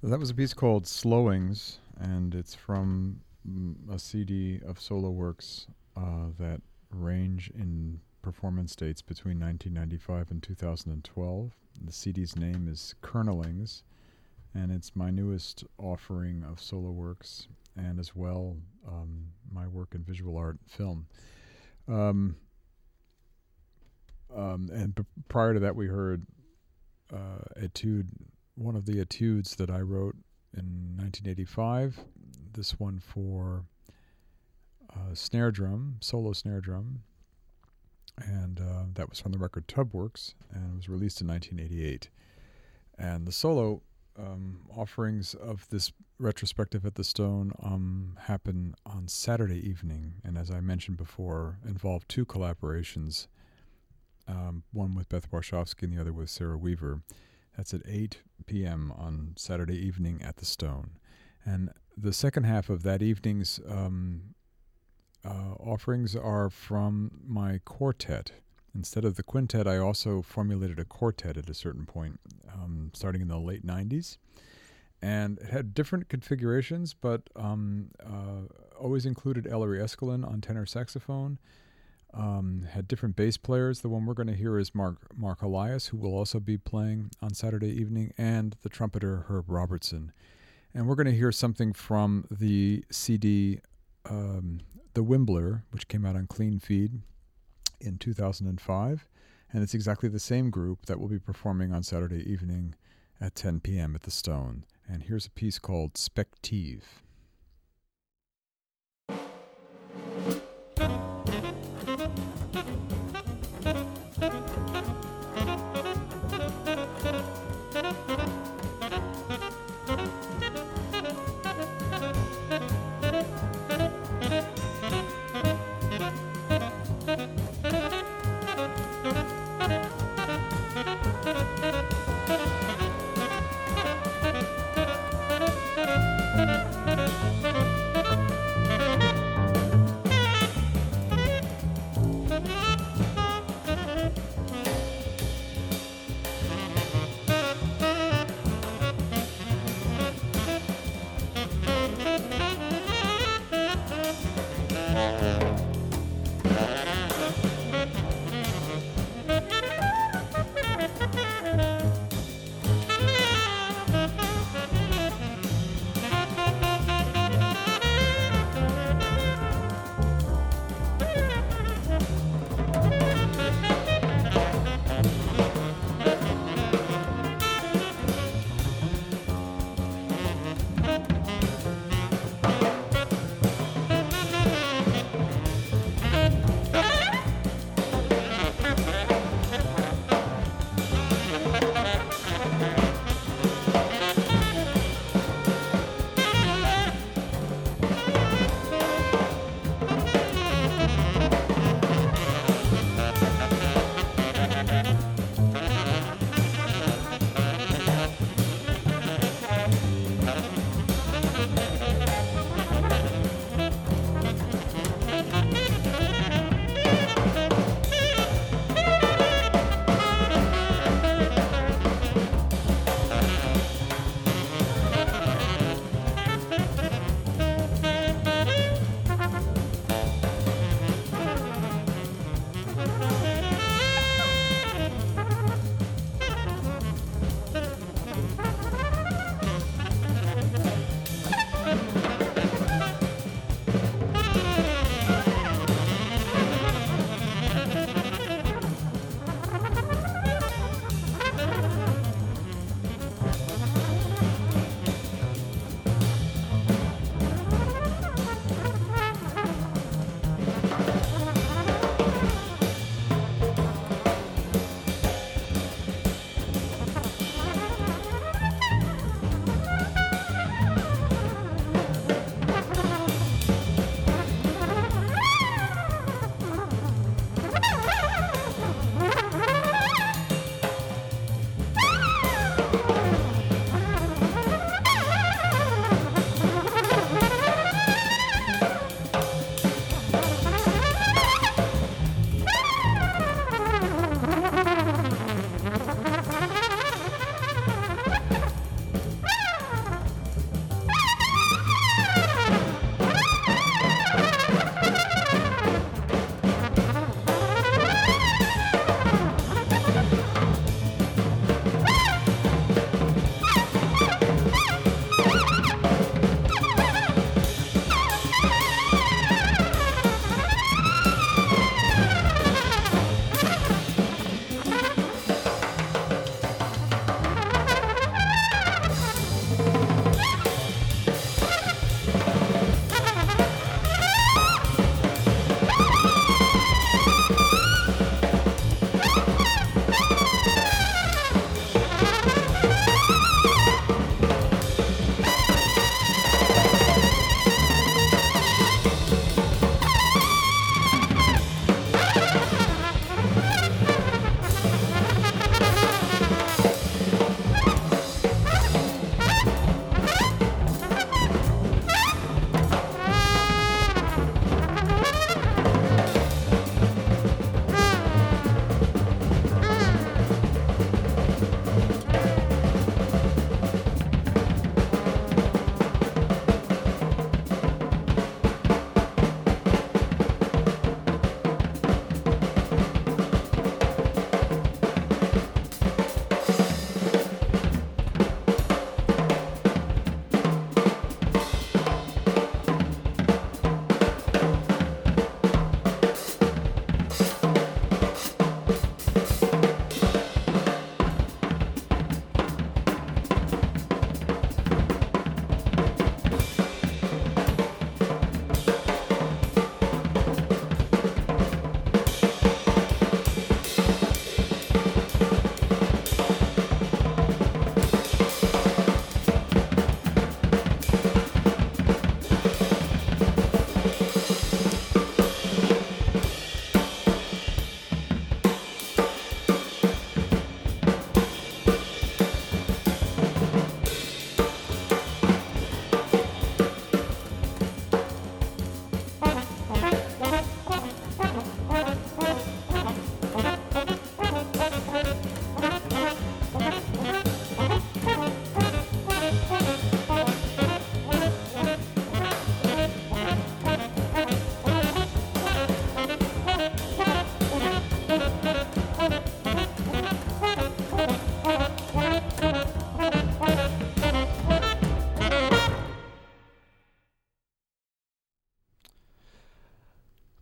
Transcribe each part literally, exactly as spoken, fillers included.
That was a piece called Slowings, and it's from mm, a C D of solo works uh, that range in performance dates between nineteen ninety-five and two thousand twelve. The C D's name is Kernelings, and it's my newest offering of solo works, and as well um, my work in visual art and film. Um, um, and b- prior to that, we heard uh, Etude, one of the etudes that I wrote in nineteen eighty-five. This one for uh, snare drum, solo snare drum, and uh, that was from the record Tubworks, and it was released in nineteen eighty-eight. And the solo um, offerings of this retrospective at the Stone um, happen on Saturday evening, and as I mentioned before, involve two collaborations, um, one with Beth Warshawski and the other with Sarah Weaver. That's at eight p.m. on Saturday evening at the Stone. And the second half of that evening's um, uh, offerings are from my quartet. Instead of the quintet, I also formulated a quartet at a certain point, um, starting in the late nineties. And it had different configurations, but um, uh, always included Ellery Eskelin on tenor saxophone. Um, had different bass players. The one we're going to hear is Mark Mark Elias, who will also be playing on Saturday evening, and the trumpeter Herb Robertson. And we're going to hear something from the C D, um, The Wimbler, which came out on Clean Feed in two thousand five. And it's exactly the same group that will be performing on Saturday evening at ten p.m. at the Stone. And here's a piece called Spective. Thank you.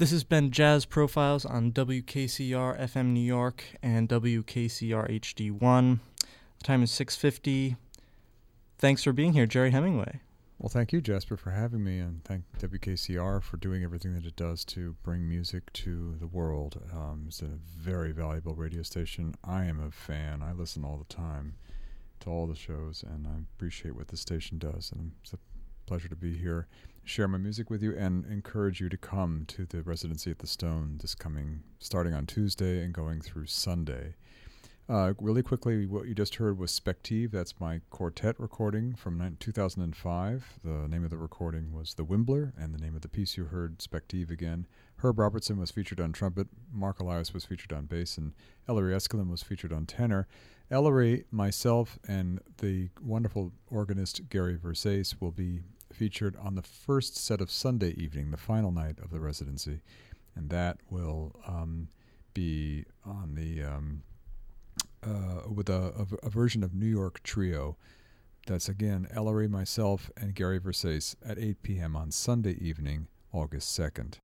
This has been Jazz Profiles on W K C R F M New York and W K C R H D one. The time is six fifty. Thanks for being here, Jerry Hemingway. Well, thank you, Jasper, for having me, and thank W K C R for doing everything that it does to bring music to the world. Um, it's a very valuable radio station. I am a fan. I listen all the time to all the shows, and I appreciate what the station does. And it's a pleasure to be here, share my music with you, and encourage you to come to the residency at the Stone this coming, starting on Tuesday and going through Sunday. Uh, really quickly, what you just heard was Spective. That's my quartet recording from two thousand five. The name of the recording was The Wimbler, and the name of the piece you heard, Spective again. Herb Robertson was featured on trumpet, Mark Elias was featured on bass, and Ellery Eskelin was featured on tenor. Ellery, myself, and the wonderful organist Gary Versace will be featured on the first set of Sunday evening, the final night of the residency, and that will um, be on the... Um, Uh, with a, a, a version of New York Trio. That's again Ellery, myself, and Gary Versace at eight p.m. on Sunday evening, August second.